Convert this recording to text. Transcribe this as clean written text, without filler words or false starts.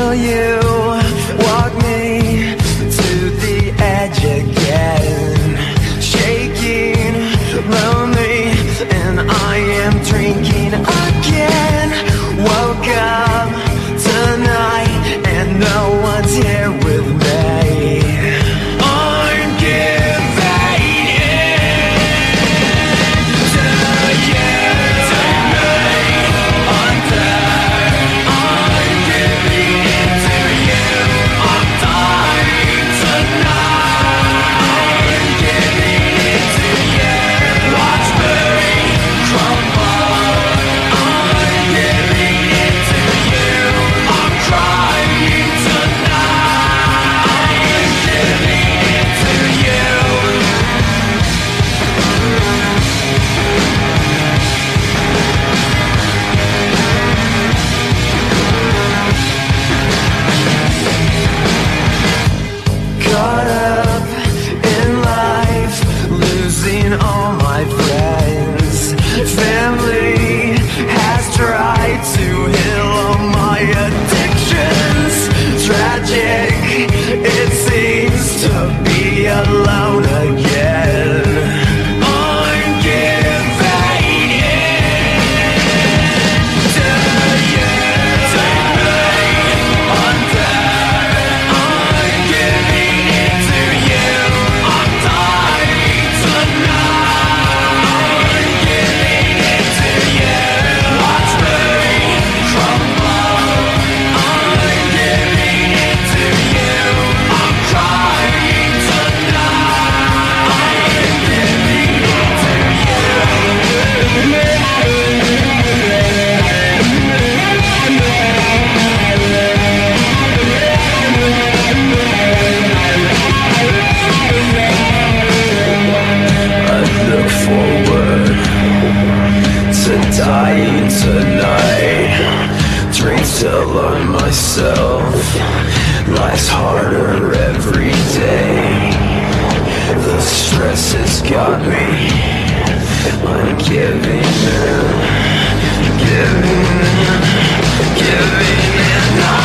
Will you walk me to the edge again? Shaking, lonely, and I am drinking again. Woke up tonight and no one's here with me. I'm giving in to you. Take me under. I'm giving in to you. I'm dying tonight. I'm giving in to you. Watch me crumble. I'm giving in to you. I'm crying tonight. I'm giving in to you. Caught up in life, losing all my friends. Family has tried to heal all my addictions. Tragic, it seems to be alone again. I'm giving in to you. Take me under. I'm giving in to you. I'm dying tonight. I'm giving in to you. Watch me crumble. I'm giving in to you. I'm crying tonight. I'm giving in to you. I look forward to dying tonight. Drink till I'm myself. Life's harder every day. The stress has got me. I'm giving in, giving in, giving in.